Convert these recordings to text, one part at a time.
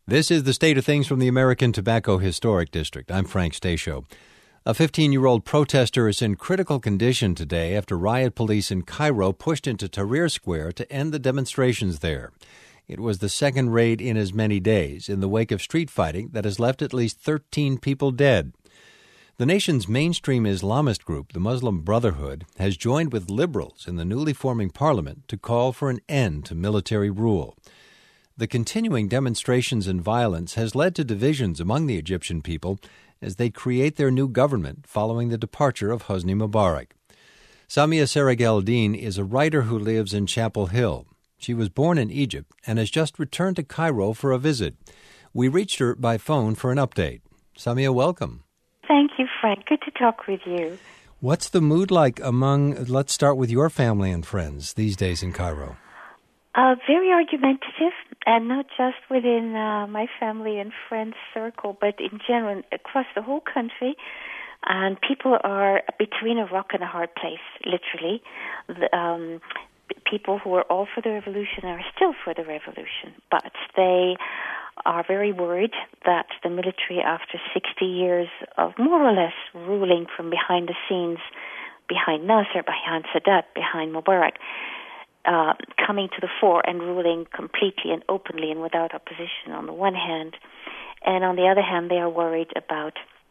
This is the State of Things from the American Tobacco Historic District. I'm Frank Stasio. A 15-year-old protester is in critical condition today after riot police in Cairo pushed into Tahrir Square to end the demonstrations there. It was the second raid in as many days in the wake of street fighting that has left at least 13 people dead. The nation's mainstream Islamist group, the Muslim Brotherhood, has joined with liberals in the newly forming parliament to call for an end to military rule. The continuing demonstrations and violence has led to divisions among the Egyptian people as they create their new government following the departure of Hosni Mubarak. Samia Serageldin is a writer who lives in Chapel Hill. She was born in Egypt and has just returned to Cairo for a visit. We reached her by phone for an update. Samia, welcome. Thank you, Frank. Good to talk with you. What's the mood like let's start with your family and friends these days in Cairo? Very argumentative, and not just within my family and friends circle, but in general across the whole country. And people are between a rock and a hard place, literally. People who are all for the revolution are still for the revolution, but they are very worried that the military, after 60 years of more or less ruling from behind the scenes, behind Nasser, behind Sadat, behind Mubarak, coming to the fore and ruling completely and openly and without opposition on the one hand, and on the other hand they are worried about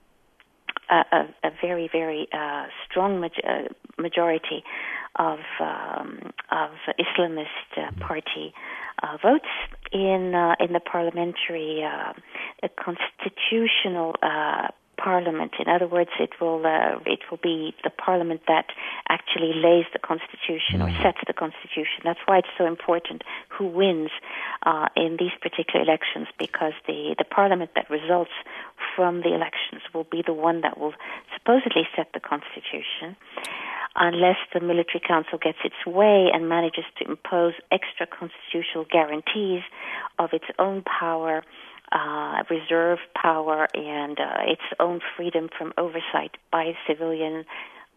a very, very strong majority of Islamist party votes in the parliamentary constitutional parliament. In other words, it will be the parliament that actually lays the constitution or sets the constitution. That's why it's so important who wins in these particular elections, because the parliament that results from the elections will be the one that will supposedly set the constitution, unless the military council gets its way and manages to impose extra constitutional guarantees of its own power, reserve power, and its own freedom from oversight by civilian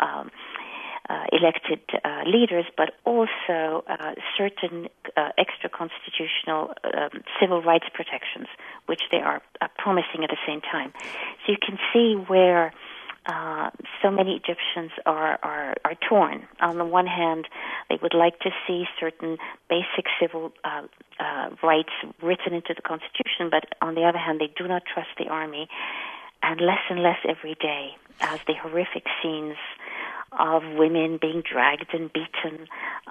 elected leaders, but also certain extra constitutional civil rights protections, which they are promising at the same time. So you can see where so many Egyptians are torn. On the one hand, they would like to see certain basic civil rights written into the constitution, but on the other hand, they do not trust the army, and less every day as the horrific scenes of women being dragged and beaten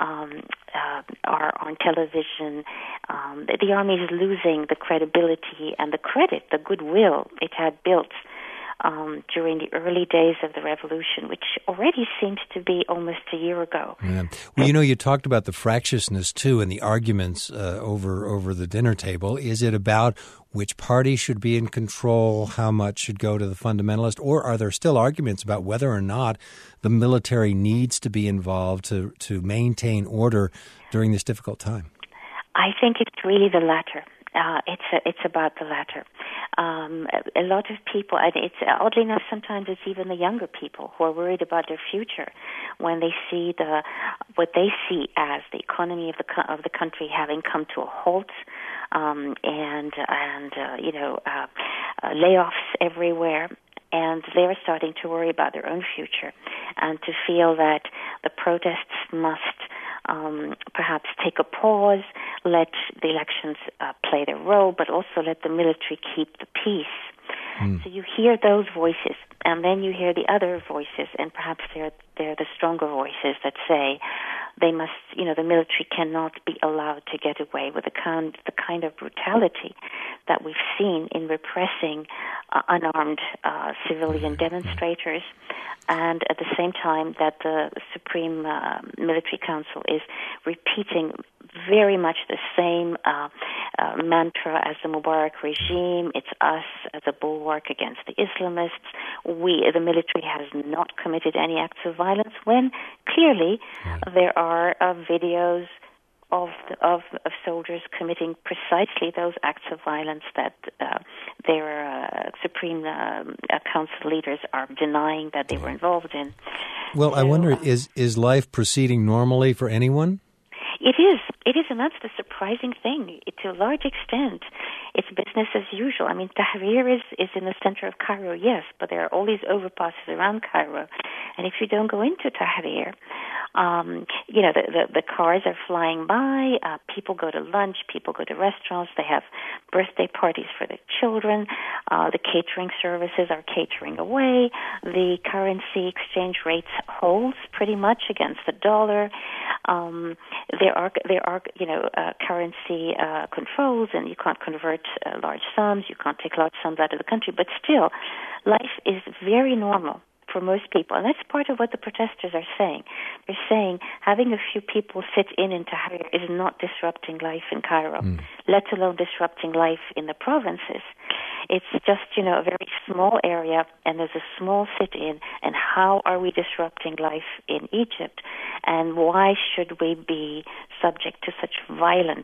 are on television. The army is losing the credibility and the credit, the goodwill it had built during the early days of the revolution, which already seems to be almost a year ago. Yeah. Well, you talked about the fractiousness, too, and the arguments over the dinner table. Is it about which party should be in control, how much should go to the fundamentalist, or are there still arguments about whether or not the military needs to be involved to maintain order during this difficult time? I think it's really the latter. It's about the latter. A lot of people, and it's oddly enough, sometimes it's even the younger people who are worried about their future when they see what they see as the economy of the country having come to a halt, and layoffs everywhere. And they're starting to worry about their own future and to feel that the protests must perhaps take a pause, let the elections play their role, but also let the military keep the peace. So you hear those voices, and then you hear the other voices, and perhaps they're the stronger voices that say they must, the military cannot be allowed to get away with the kind of brutality that we've seen in repressing unarmed civilian demonstrators, and at the same time that the Supreme Military Council is repeating very much the same mantra as the Mubarak regime. It's us as a bulwark against the Islamists. The military has not committed any acts of violence, when clearly there are videos of soldiers committing precisely those acts of violence that their Supreme Council leaders are denying that they were involved in. Well, I wonder, is life proceeding normally for anyone? It is, and that's the surprising thing. To a large extent, it's business as usual. I mean, Tahrir is in the center of Cairo, yes, but there are all these overpasses around Cairo. And if you don't go into Tahrir, the cars are flying by, people go to lunch, people go to restaurants, they have birthday parties for their children, the catering services are catering away, the currency exchange rates holds pretty much against the dollar. There are currency controls, and you can't convert large sums, you can't take large sums out of the country, but still, life is very normal for most people. And that's part of what the protesters are saying. They're saying having a few people sit in Tahrir is not disrupting life in Cairo, let alone disrupting life in the provinces. It's just, a very small area, and there's a small sit-in, and how are we disrupting life in Egypt? And why should we be subject to such violent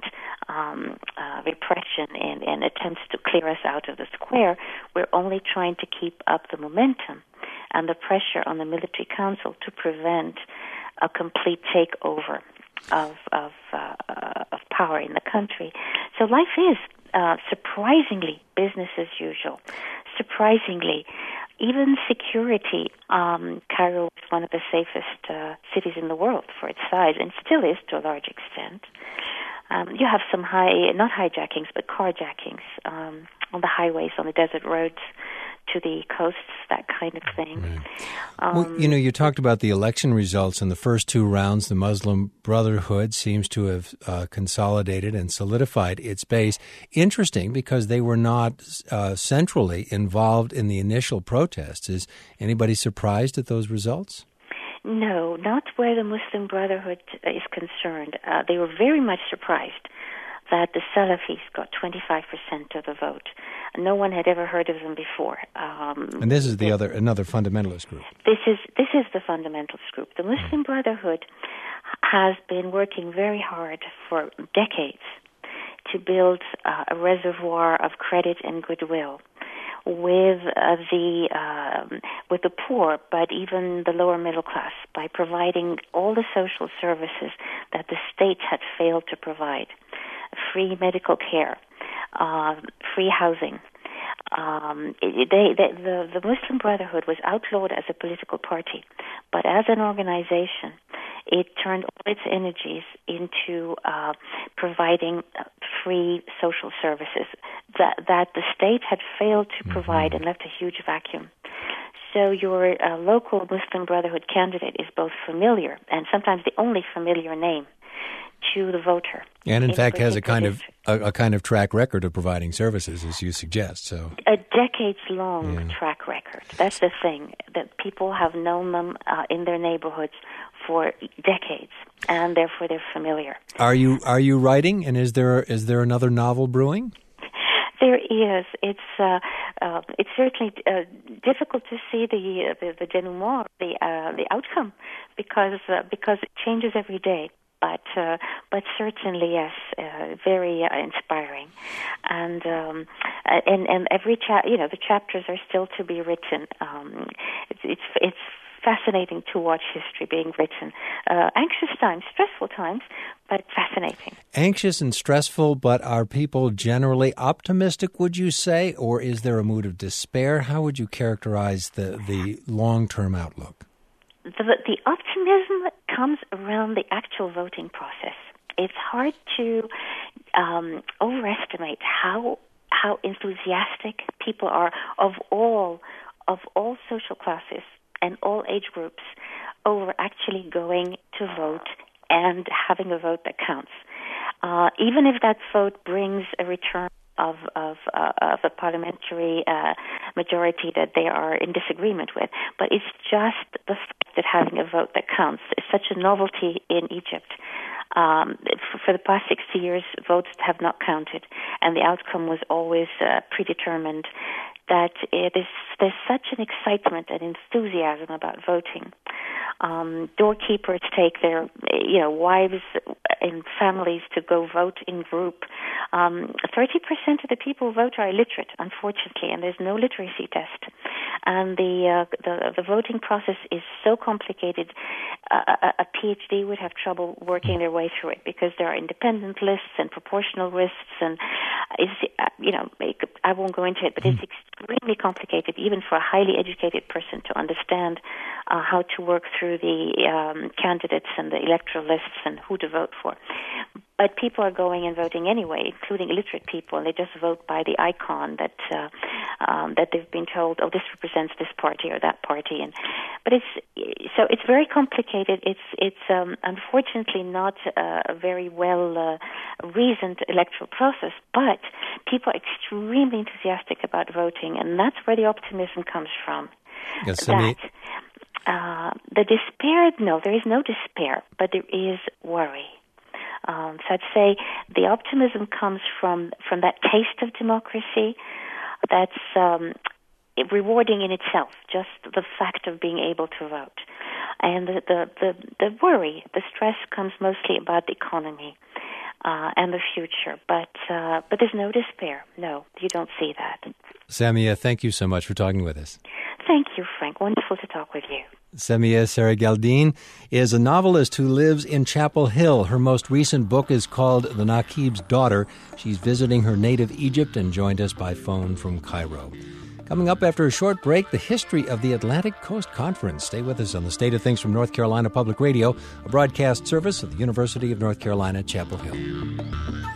repression and attempts to clear us out of the square? We're only trying to keep up the momentum and the pressure on the military council to prevent a complete takeover of power in the country. So life is surprisingly business as usual. Surprisingly, even security, Cairo is one of the safest cities in the world for its size, and still is to a large extent. You have some not hijackings, but carjackings on the highways, on the desert roads to the coasts, that kind of thing. Right. You talked about the election results in the first two rounds. The Muslim Brotherhood seems to have consolidated and solidified its base. Interesting, because they were not centrally involved in the initial protests. Is anybody surprised at those results? No, not where the Muslim Brotherhood is concerned. They were very much surprised that the Salafis got 25% of the vote. No one had ever heard of them before. And this is another fundamentalist group. This is the fundamentalist group. The Muslim Brotherhood has been working very hard for decades to build a reservoir of credit and goodwill with the poor, but even the lower middle class, by providing all the social services that the state had failed to provide: free medical care, free housing. The Muslim Brotherhood was outlawed as a political party, but as an organization, it turned all its energies into providing free social services that the state had failed to provide and left a huge vacuum. So your local Muslim Brotherhood candidate is both familiar and sometimes the only familiar name to the voter. And in fact has a kind of track record of providing services, as you suggest. So a decades-long track record. That's the thing, that people have known them in their neighborhoods for decades, and therefore they're familiar. Are you writing? And is there another novel brewing? There is. It's certainly difficult to see the denouement, the outcome, because it changes every day. But certainly, yes, very inspiring, and every the chapters are still to be written. It's fascinating to watch history being written. Anxious times, stressful times, but fascinating. Anxious and stressful, but are people generally optimistic, would you say, or is there a mood of despair? How would you characterize the long-term outlook? The optimism comes around the actual voting process. It's hard to overestimate how enthusiastic people are of all social classes and all age groups over actually going to vote and having a vote that counts. Even if that vote brings a return of a parliamentary majority that they are in disagreement with. But it's just the fact that having a vote that counts is such a novelty in Egypt. For the past 60 years, votes have not counted, and the outcome was always predetermined. that there's such an excitement and enthusiasm about voting. Doorkeepers take their wives and families to go vote in group. 30% of the people who vote are illiterate, unfortunately, and there's no literacy test. And the voting process is so complicated, a PhD would have trouble working their way through it, because there are independent lists and proportional lists, and I won't go into it, but it's extremely complicated, even for a highly educated person to understand how to work through the candidates and the electoral lists and who to vote for. But people are going and voting anyway, including illiterate people, and they just vote by the icon that they've been told, oh, this represents this party or that party. But it's very complicated. It's unfortunately not a very well reasoned electoral process, but people are extremely enthusiastic about voting, and that's where the optimism comes from. Yes, the despair, no, there is no despair, but there is worry. So I'd say the optimism comes from that taste of democracy that's rewarding in itself, just the fact of being able to vote. And the worry, the stress comes mostly about the economy and the future. But there's no despair. No, you don't see that. Samia, thank you so much for talking with us. Thank you, Frank. Wonderful to talk with you. Samia Serageldine is a novelist who lives in Chapel Hill. Her most recent book is called The Naqib's Daughter. She's visiting her native Egypt and joined us by phone from Cairo. Coming up after a short break, the history of the Atlantic Coast Conference. Stay with us on the State of Things from North Carolina Public Radio, a broadcast service of the University of North Carolina, Chapel Hill.